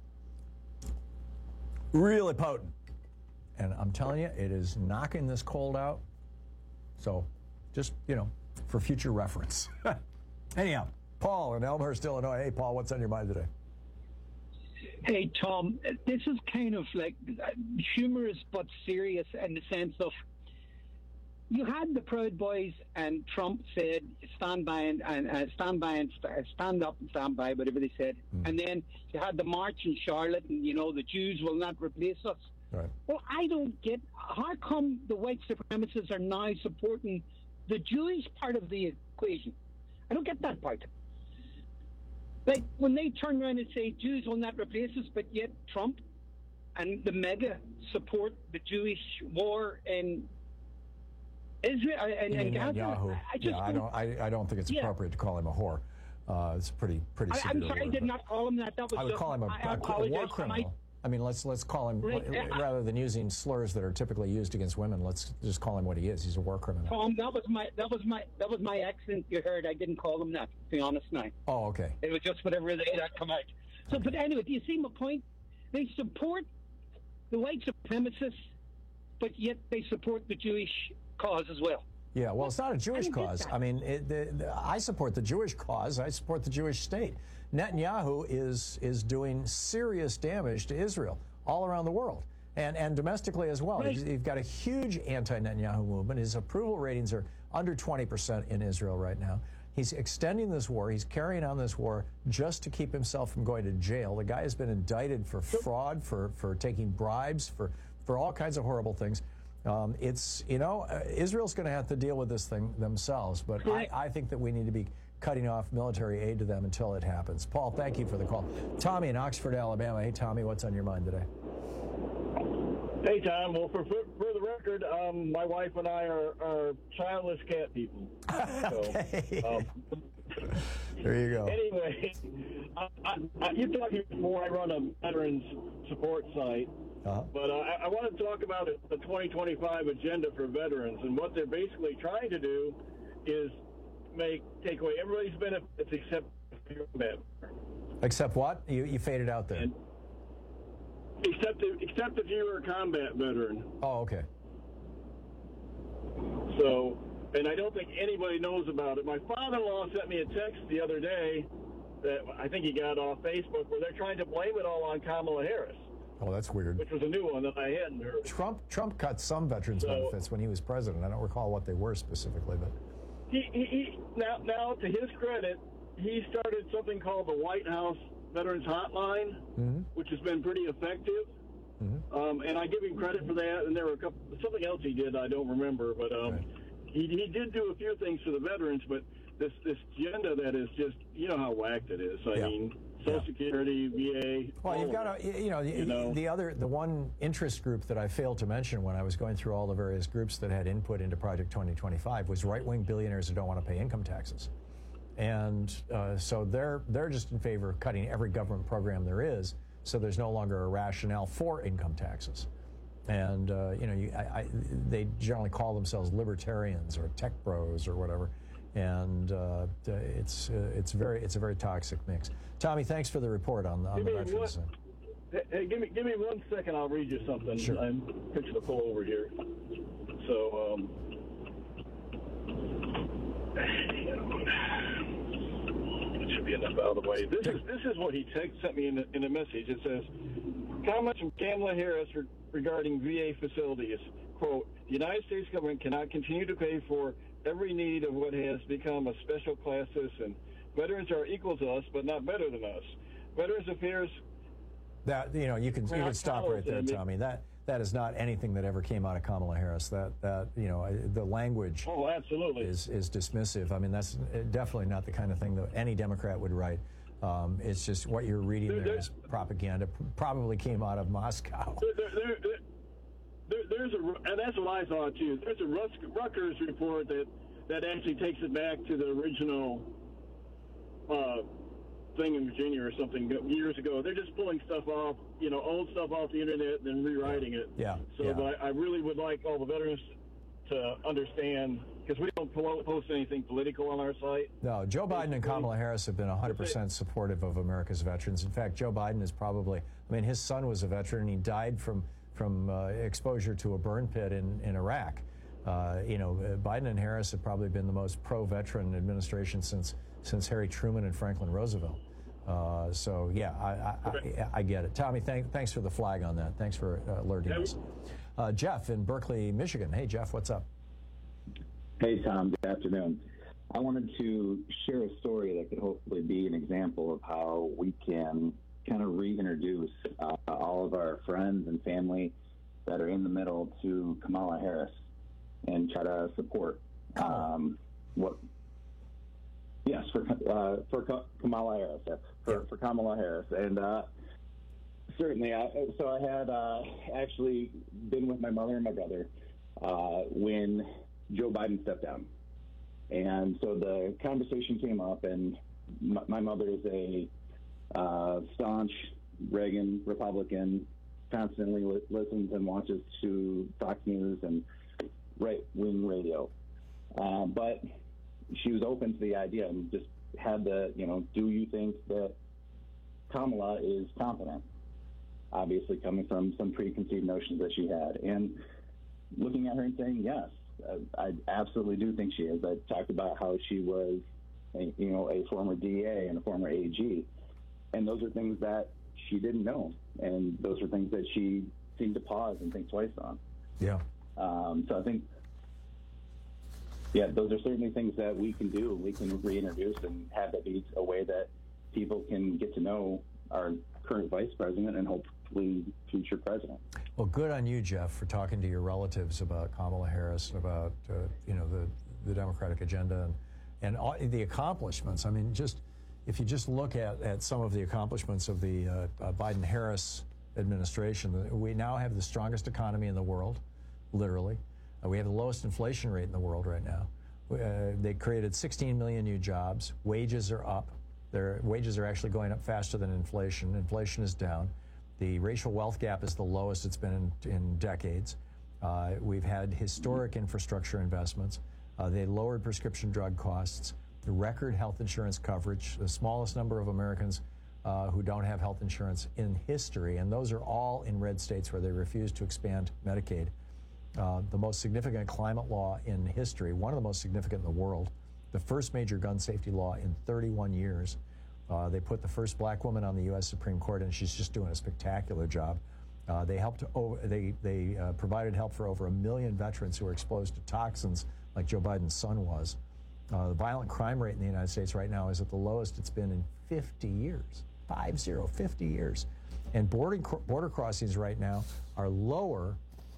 really potent. And I'm telling you, it is knocking this cold out. So just, for future reference. Anyhow, Paul in Elmhurst, Illinois. Hey, Paul, what's on your mind today? Hey, Tom, this is kind of like humorous but serious in the sense of you had the Proud Boys, and Trump said stand up and stand by, whatever they said. And then you had the march in Charlotte, and the Jews will not replace us. Right. Well, I don't get how come the white supremacists are now supporting the Jewish part of the equation. I don't get that part. Like when they turn around and say Jews will not replace us, but yet Trump and the MAGA support the Jewish war in Israel and Gaza. I don't think it's appropriate to call him a whore. It's pretty severe. I'm sorry, I did not call him that. That was I would call him a war criminal. I mean, let's call him, rather than using slurs that are typically used against women, let's just call him what he is. He's a war criminal. Tom, that was my accent you heard. I didn't call him that, to be honest now. Oh, okay. It was just whatever that come out. So, but anyway, do you see my point? They support the white supremacists, but yet they support the Jewish cause as well. Yeah, well, it's not a Jewish cause. I mean, I support the Jewish cause. I support the Jewish state. Netanyahu is doing serious damage to Israel all around the world, and domestically as well. Right. He's got a huge anti-Netanyahu movement. His approval ratings are under 20% in Israel right now. He's extending this war. He's carrying on this war just to keep himself from going to jail. The guy has been indicted for fraud, for taking bribes, for all kinds of horrible things. Israel's going to have to deal with this thing themselves, but I think that we need to be cutting off military aid to them until it happens. Paul, thank you for the call. Tommy in Oxford, Alabama. Hey, Tommy, what's on your mind today? Hey, Tom. Well, for the record, my wife and I are childless cat people. Okay. There you go. Anyway, you talked before. I run a veterans support site. But I want to talk about the 2025 agenda for veterans, and what they're basically trying to do is take away everybody's benefits except combat. Except what? You faded out there. Except if you were a combat veteran. Oh, okay. So, and I don't think anybody knows about it. My father-in-law sent me a text the other day that I think he got off Facebook, where they're trying to blame it all on Kamala Harris. Oh, that's weird. Which was a new one that I hadn't heard. Trump cut some veterans benefits when he was president. I don't recall what they were specifically, but he now to his credit, he started something called the White House Veterans Hotline, which has been pretty effective. And I give him credit for that. And there were something else he did I don't remember, but he did do a few things for the veterans. But this agenda that is just, you know how whacked it is. I mean, Social Security, VA. Well, you've got to, the one interest group that I failed to mention when I was going through all the various groups that had input into Project 2025 was right-wing billionaires who don't want to pay income taxes. And so they're just in favor of cutting every government program there is, so there's no longer a rationale for income taxes. And, they generally call themselves libertarians or tech bros or whatever. And it's a very toxic mix. Tommy, thanks for the report on the veterans. Hey, give me 1 second. I'll read you something. Sure. I'm fixing to pull over here. So, it should be enough out of the way. This is what he sent me in a message. It says, comments from Kamala Harris regarding VA facilities. Quote, the United States government cannot continue to pay for every need of what has become a special class citizen. Veterans are equal to us, but not better than us. Veterans Affairs. That you can stop right there, Tommy. That is not anything that ever came out of Kamala Harris. The language. Oh, absolutely. Is dismissive. I mean, that's definitely not the kind of thing that any Democrat would write. It's just what you're reading there is propaganda. Probably came out of Moscow. And that's what I thought too. There's a Rutgers report that actually takes it back to the original thing in Virginia or something years ago. They're just pulling stuff off, old stuff off the internet and then rewriting it. Yeah. But I really would like all the veterans to understand, because we don't post anything political on our site. No, Joe Biden and Kamala Harris have been 100% supportive of America's veterans. In fact, Joe Biden is probably, his son was a veteran and he died from exposure to a burn pit in Iraq. Biden and Harris have probably been the most pro-veteran administration since Harry Truman and Franklin Roosevelt. I get it. Tommy, thanks for the flag on that. Thanks for alerting us. Jeff in Berkeley, Michigan. Hey, Jeff, what's up? Hey, Tom. Good afternoon. I wanted to share a story that could hopefully be an example of how we can kind of reintroduce all of our friends and family that are in the middle to Kamala Harris and try to support for Kamala Harris. For Kamala Harris. And certainly, I had actually been with my mother and my brother when Joe Biden stepped down. And so the conversation came up, and my mother is a staunch Reagan Republican, constantly listens and watches to Fox News and right-wing radio. But she was open to the idea and just had the, do you think that Kamala is competent? Obviously coming from some preconceived notions that she had. And looking at her and saying, yes, I absolutely do think she is. I talked about how she was, a former DA and a former AG. And those are things that she didn't know. And those are things that she seemed to pause and think twice on. Yeah. So I think, those are certainly things that we can do. We can reintroduce and have that be a way that people can get to know our current vice president and hopefully future president. Well, good on you, Jeff, for talking to your relatives about Kamala Harris and about, the Democratic agenda and all the accomplishments. I mean, if you just look at some of the accomplishments of the Biden-Harris administration, we now have the strongest economy in the world, literally. We have the lowest inflation rate in the world right now. They created 16 million new jobs. Wages are up. Their wages are actually going up faster than inflation. Inflation is down. The racial wealth gap is the lowest it's been in decades. We've had historic infrastructure investments. They lowered prescription drug costs, record health insurance coverage, the smallest number of Americans who don't have health insurance in history. And those are all in red states where they refuse to expand Medicaid. The most significant climate law in history, one of the most significant in the world, the first major gun safety law in 31 years. They put the first black woman on the U.S. Supreme Court, and she's just doing a spectacular job. They provided help for over 1 million veterans who are exposed to toxins like Joe Biden's son was. The violent crime rate in the United States right now is at the lowest it's been in 50 years. 50 years. And border crossings right now are lower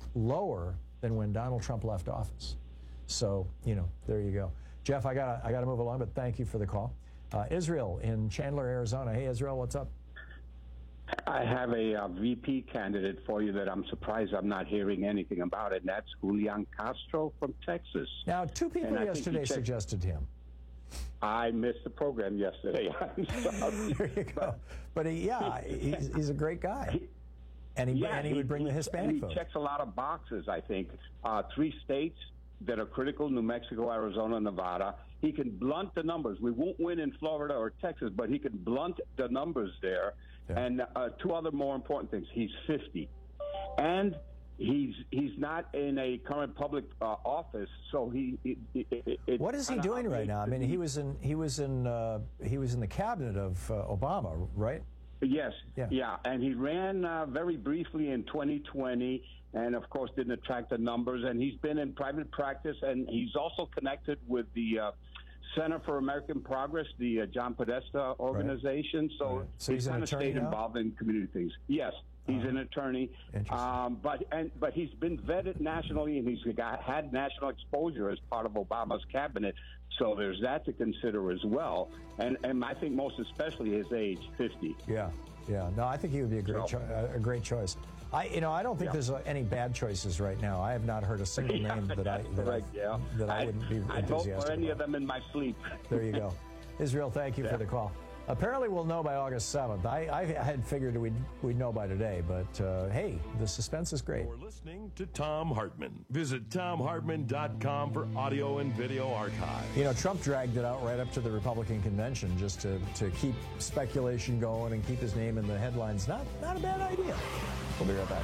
than when Donald Trump left office. So, there you go. Jeff, I gotta move along, but thank you for the call. Israel in Chandler, Arizona. Hey, Israel, what's up? I have a VP candidate for you that I'm surprised I'm not hearing anything about it, and that's Julian Castro from Texas. Now, two people yesterday suggested him. I missed the program yesterday. I'm sorry. There you go. But he's a great guy. And he would bring the Hispanic vote. He checks a lot of boxes, I think. 3 states that are critical, New Mexico, Arizona, Nevada. He can blunt the numbers. We won't win in Florida or Texas, but he can blunt the numbers there. Yeah. And 2 other more important things. He's 50. And he's not in a current public office, so what is he doing right now? I mean, he was in the cabinet of Obama, right? Yes, yeah, and he ran very briefly in 2020, and of course didn't attract the numbers. And he's been in private practice, and he's also connected with the Center for American Progress, the John Podesta organization. Right. So he's kind of stayed involved in community things. Yes. He's an attorney, but he's been vetted nationally, and he's had national exposure as part of Obama's cabinet. So there's that to consider as well, and I think most especially his age, 50. Yeah. No, I think he would be a great choice. I don't think there's any bad choices right now. I have not heard a single name that I wouldn't be enthusiastic I'd vote for any about. of them in my sleep. There you go, Israel. Thank you for the call. Apparently, we'll know by August 7th. I had figured we'd know by today, but hey, the suspense is great. You're listening to Thom Hartmann. Visit ThomHartmann.com for audio and video archive. Trump dragged it out right up to the Republican convention just to keep speculation going and keep his name in the headlines. Not a bad idea. We'll be right back.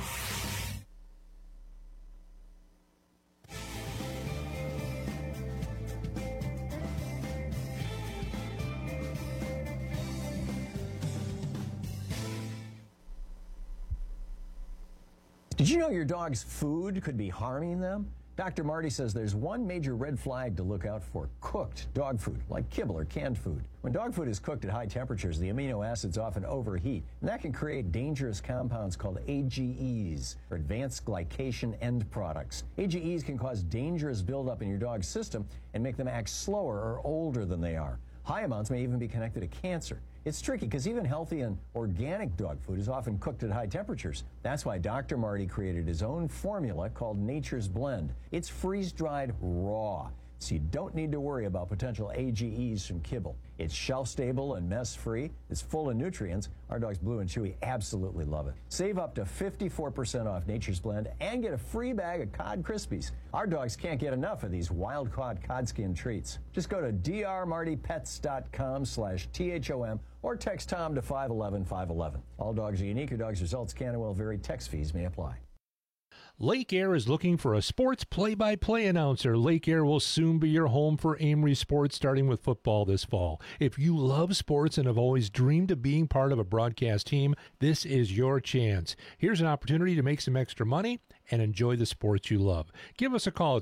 Did you know your dog's food could be harming them? Dr. Marty says there's one major red flag to look out for: cooked dog food, like kibble or canned food. When dog food is cooked at high temperatures, the amino acids often overheat, and that can create dangerous compounds called AGEs, or advanced glycation end products. AGEs can cause dangerous buildup in your dog's system and make them act slower or older than they are. High amounts may even be connected to cancer. It's tricky because even healthy and organic dog food is often cooked at high temperatures. That's why Dr. Marty created his own formula called Nature's Blend. It's freeze-dried raw, so you don't need to worry about potential AGEs from kibble. It's shelf-stable and mess-free. It's full of nutrients. Our dogs Blue and Chewy absolutely love it. Save up to 54% off Nature's Blend and get a free bag of Cod Krispies. Our dogs can't get enough of these wild-caught cod skin treats. Just go to drmartypets.com/THOM or text Tom to 511-511. All dogs are unique. Your dog's results can and will vary. Text fees may apply. Lake Air is looking for a sports play-by-play announcer. Lake Air will soon be your home for Amory sports, starting with football this fall. If you love sports and have always dreamed of being part of a broadcast team, this is your chance. Here's an opportunity to make some extra money and enjoy the sports you love. Give us a call at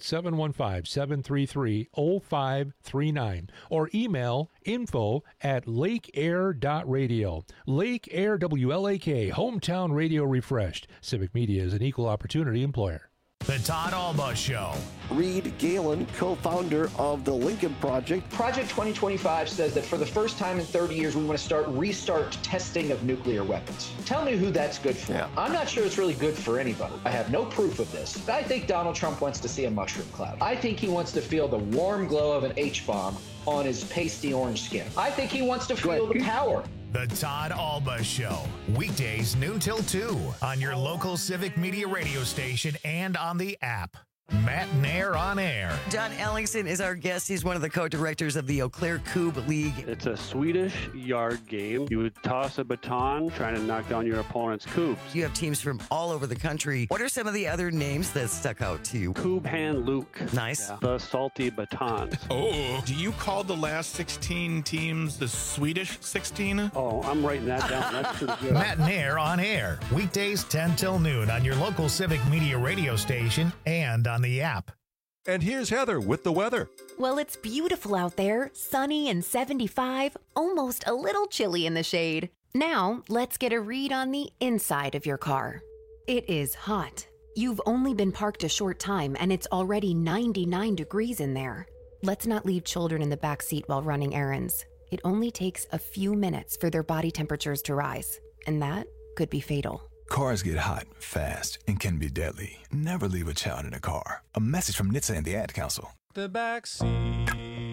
715-733-0539 or email info@lakeair.radio. Lake Air WLAK, hometown radio refreshed. Civic Media is an equal opportunity employer. The Todd Alba Show. Reed Galen, co-founder of the Lincoln Project. Project 2025 says that for the first time in 30 years, we want to restart testing of nuclear weapons. Tell me who that's good for. Yeah. I'm not sure it's really good for anybody. I have no proof of this. I think Donald Trump wants to see a mushroom cloud. I think he wants to feel the warm glow of an H-bomb on his pasty orange skin. I think he wants to feel the power. The Todd Alba Show. Weekdays noon till 2 on your local Civic Media radio station and on the app. Matt Nair on air. John Ellingson is our guest. He's one of the co-directors of the Eau Claire Coupe League. It's a Swedish yard game. You would toss a baton trying to knock down your opponent's coops. You have teams from all over the country. What are some of the other names that stuck out to you? Coob Hand Luke. Nice. Yeah. The salty batons. Oh, do you call the last 16 teams the Swedish 16? Oh, I'm writing that down. That's pretty good. Matt Nair on air. Weekdays 10 till noon on your local Civic Media radio station and on the app. And here's Heather with the weather. Well, it's beautiful out there, sunny and 75, almost a little chilly in the shade. Now, let's get a read on the inside of your car. It is hot. You've only been parked a short time and it's already 99 degrees in there. Let's not leave children in the back seat while running errands. It only takes a few minutes for their body temperatures to rise, and that could be fatal. Cars get hot, fast, and can be deadly. Never leave a child in a car. A message from NHTSA and the Ad Council. The back seat.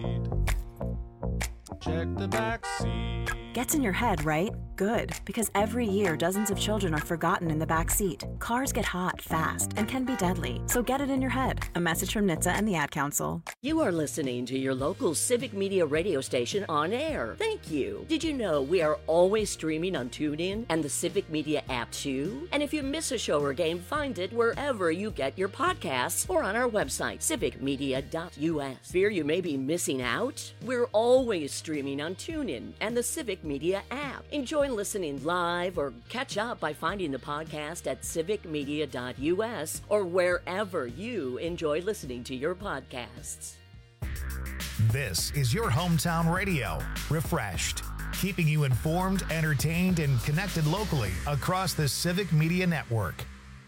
Check the back seat. Gets in your head, right? Good, because every year dozens of children are forgotten in the back seat. Cars get hot, fast, and can be deadly, so get it in your head. A message from NHTSA and the Ad Council. You are listening to your local Civic Media radio station on air. Thank you. Did you know we are always streaming on TuneIn and the Civic Media app too? And if you miss a show or game, find it wherever you get your podcasts or on our website, civicmedia.us. Fear you may be missing out? We're always streaming on TuneIn and the Civic Media app. Enjoy listening live or catch up by finding the podcast at civicmedia.us or wherever you enjoy listening to your podcasts. This is your hometown radio, Refreshed, keeping you informed, entertained, and connected locally across the Civic Media Network.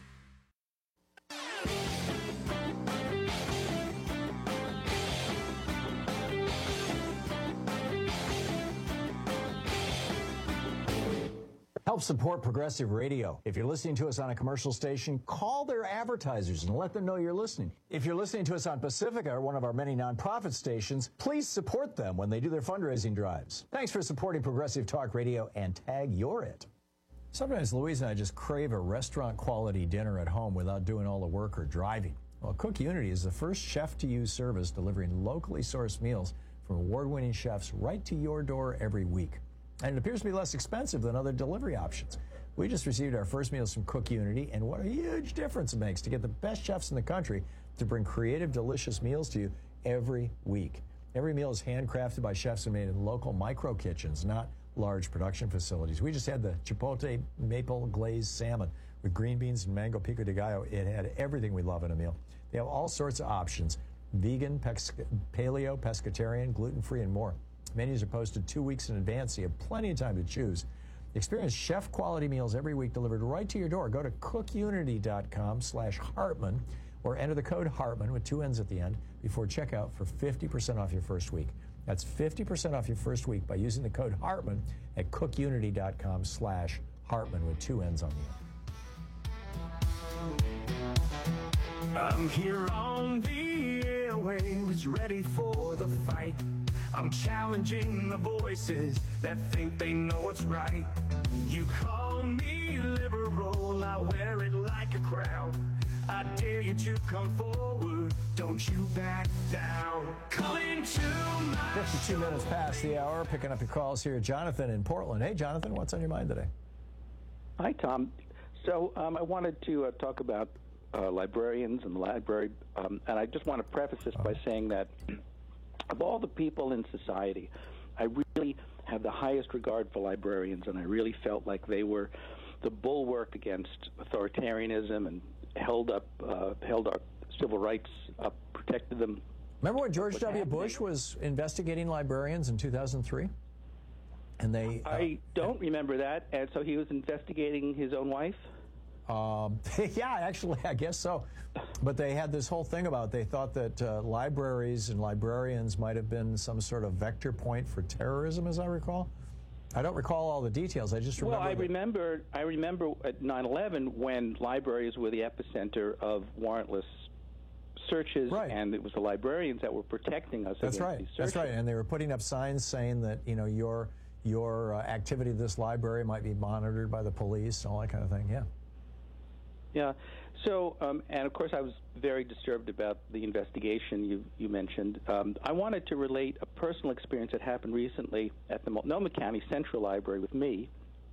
Help support Progressive Radio. If you're listening to us on a commercial station, call their advertisers and let them know you're listening. If you're listening to us on Pacifica, or one of our many nonprofit stations, please support them when they do their fundraising drives. Thanks for supporting Progressive Talk Radio, and tag you're it. Sometimes Louise and I just crave a restaurant-quality dinner at home without doing all the work or driving. Well, Cook Unity is the first chef-to-you service delivering locally sourced meals from award-winning chefs right to your door every week. And it appears to be less expensive than other delivery options. We just received our first meals from Cook Unity, and what a huge difference it makes to get the best chefs in the country to bring creative, delicious meals to you every week. Every meal is handcrafted by chefs who made in local micro kitchens, not large production facilities. We just had the Chipotle maple glazed salmon with green beans and mango pico de gallo. It had everything we love in a meal. They have all sorts of options: vegan, paleo, pescatarian, gluten-free, and more. Menus are posted 2 weeks in advance, so you have plenty of time to choose. Experience chef-quality meals every week delivered right to your door. Go to cookunity.com/Hartman or enter the code Hartman with 2 N's at the end before checkout for 50% off your first week. That's 50% off your first week by using the code Hartman at cookunity.com/Hartman with 2 N's on the end. I'm here on the airwaves, ready for the fight. I'm challenging the voices that think they know what's right. You call me liberal, I wear it like a crown. I dare you to come forward, don't you back down. Come into my 52 minutes past the hour, picking up your calls here. Jonathan in Portland. Hey, Jonathan, what's on your mind today? Hi, Tom. So I wanted to talk about librarians and the library, and I just want to preface this by saying that of all the people in society, I really have the highest regard for librarians, and I really felt like they were the bulwark against authoritarianism and held our civil rights up, protected them. Remember when George W. Bush was investigating librarians in 2003? And they I don't remember that, and so he was investigating his own wife? Yeah, actually, I guess so. But they had this whole thing about, they thought that libraries and librarians might have been some sort of vector point for terrorism, as I recall. I don't recall all the details. I just remember. Well, I remember at 9/11 when libraries were the epicenter of warrantless searches, right. And it was the librarians that were protecting us. That's against right. These searches. That's right. And they were putting up signs saying that, you know, your activity at this library might be monitored by the police, all that kind of thing. Yeah. Yeah. So, and of course, I was very disturbed about the investigation you mentioned. I wanted to relate a personal experience that happened recently at the Multnomah County Central Library with me.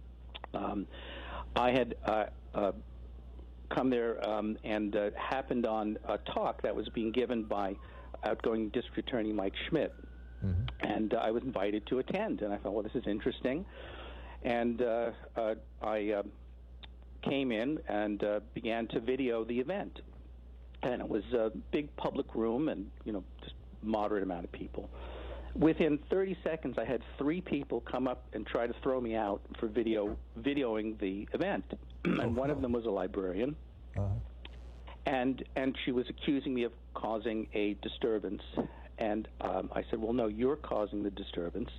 I had come there and happened on a talk that was being given by outgoing District Attorney Mike Schmidt. Mm-hmm. And I was invited to attend, and I thought, well, this is interesting. And I came in and began to video the event. And it was a big public room and, you know, just moderate amount of people. Within 30 seconds, I had 3 people come up and try to throw me out for videoing the event. And one of them was a librarian. And she was accusing me of causing a disturbance. And I said, well, no, you're causing the disturbance.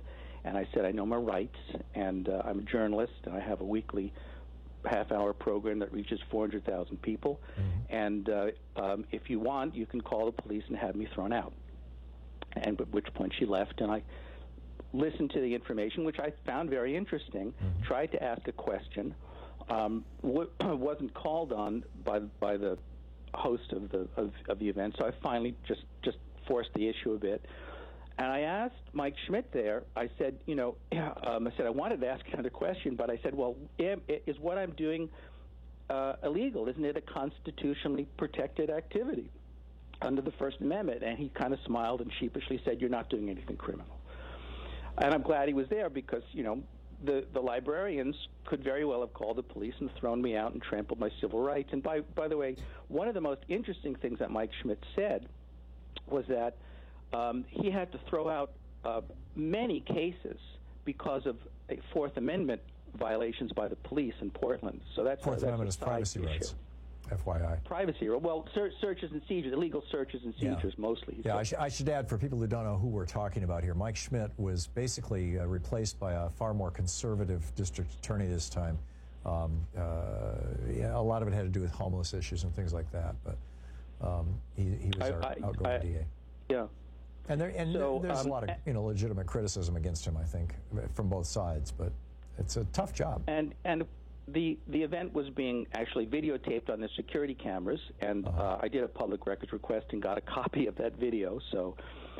And I said, I know my rights, and I'm a journalist, and I have a weekly half-hour program that reaches 400,000 people. And if you want, you can call the police and have me thrown out. And at which point she left, and I listened to the information, which I found very interesting, tried to ask a question, wasn't called on by the host of the event, so I finally just forced the issue a bit. And I asked Mike Schmidt there, I said, I wanted to ask another question, but I said, well, is what I'm doing illegal? Isn't it a constitutionally protected activity under the First Amendment? And he kind of smiled and sheepishly said, you're not doing anything criminal. And I'm glad he was there because, the librarians could very well have called the police and thrown me out and trampled my civil rights. And by the way, one of the most interesting things that Mike Schmidt said was that he had to throw out many cases because of a Fourth Amendment violations by the police in Portland. So that's Fourth Amendment is privacy rights, FYI. Privacy, well, searches and seizures, illegal searches and seizures mostly. Yeah, I should add, for people who don't know who we're talking about here, Mike Schmidt was basically replaced by a far more conservative district attorney this time. A lot of it had to do with homeless issues and things like that, but he was our outgoing DA. Yeah. And there's a lot of legitimate criticism against him, I think, from both sides, but it's a tough job. And the event was being actually videotaped on the security cameras, and I did a public records request and got a copy of that video. So,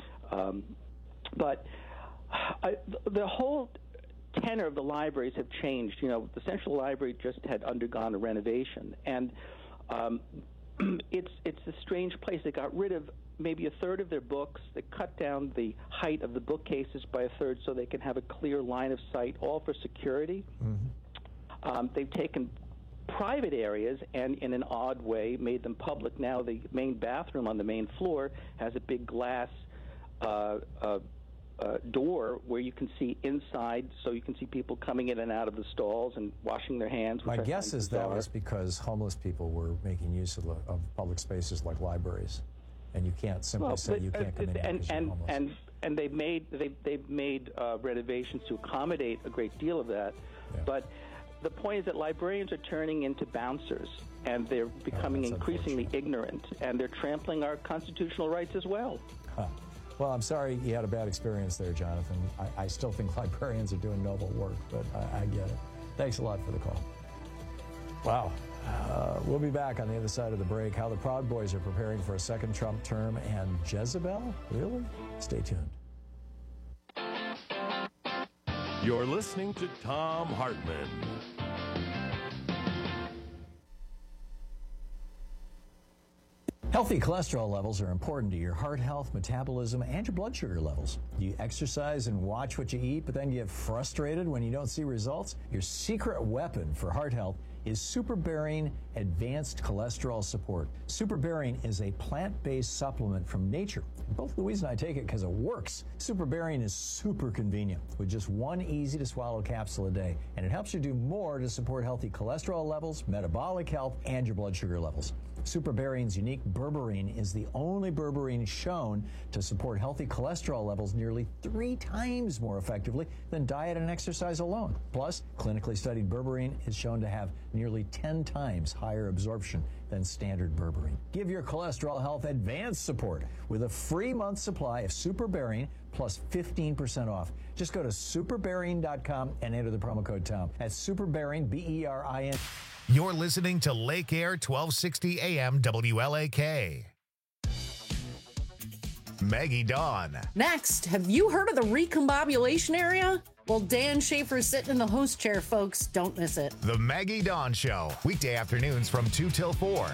but the whole tenor of the libraries have changed. The Central Library just had undergone a renovation, and it's a strange place. They got rid of maybe a third of their books. They cut down the height of the bookcases by a third so they can have a clear line of sight, all for security. They've taken private areas and, in an odd way, made them public. Now the main bathroom on the main floor has a big glass door where you can see inside, so you can see people coming in and out of the stalls and washing their hands. My guess is that was because homeless people were making use of public spaces like libraries. And you can't simply say you can't come in because you're homeless. And they've made renovations to accommodate a great deal of that. Yeah. But the point is that librarians are turning into bouncers, and they're becoming increasingly ignorant, and they're trampling our constitutional rights as well. Well, I'm sorry you had a bad experience there, Jonathan. I still think librarians are doing noble work, but I get it. Thanks a lot for the call. Wow. We'll be back on the other side of the break. How the Proud Boys are preparing for a second Trump term, and Jezebel? Really? Stay tuned. You're listening to Thom Hartmann. Healthy cholesterol levels are important to your heart health, metabolism, and your blood sugar levels. Do you exercise and watch what you eat, but then get frustrated when you don't see results? Your secret weapon for heart health is SuperBarian Advanced Cholesterol Support. SuperBarian is a plant-based supplement from nature. Both Louise and I take it because it works. SuperBarian is super convenient with just one easy-to-swallow capsule a day, and it helps you do more to support healthy cholesterol levels, metabolic health, and your blood sugar levels. SuperBarian's unique berberine is the only berberine shown to support healthy cholesterol levels nearly 3 times more effectively than diet and exercise alone. Plus, clinically studied berberine is shown to have nearly 10 times higher absorption than standard berberine. Give your cholesterol health advanced support with a free month supply of SuperBarian plus 15% off. Just go to superbarian.com and enter the promo code TOM. That's SuperBarian, B-E-R-I-N. You're listening to Lake Air 1260 AM WLAK. Maggie Dawn. Next, have you heard of the recombobulation area? Well, Dan Schaefer's sitting in the host chair, folks. Don't miss it. The Maggie Dawn Show, weekday afternoons from 2 till 4.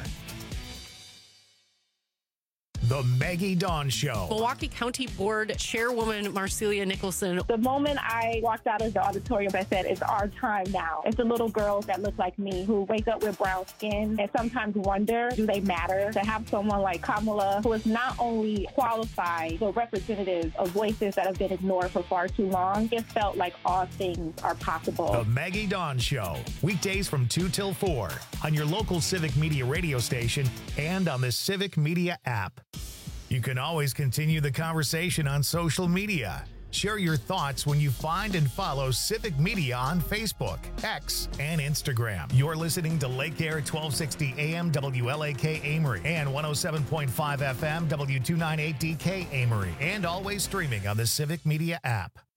The Maggie Dawn Show. Milwaukee County Board Chairwoman Marcelia Nicholson. The moment I walked out of the auditorium, I said, it's our time now. It's the little girls that look like me who wake up with brown skin and sometimes wonder, do they matter? To have someone like Kamala, who is not only qualified, but representative of voices that have been ignored for far too long, it felt like all things are possible. The Maggie Dawn Show, weekdays from 2 till 4 on your local Civic Media radio station and on the Civic Media app. You can always continue the conversation on social media. Share your thoughts when you find and follow Civic Media on Facebook, X, and Instagram. You're listening to Lake Air 1260 AM WLAK Amory and 107.5 FM W298DK Amory, and always streaming on the Civic Media app.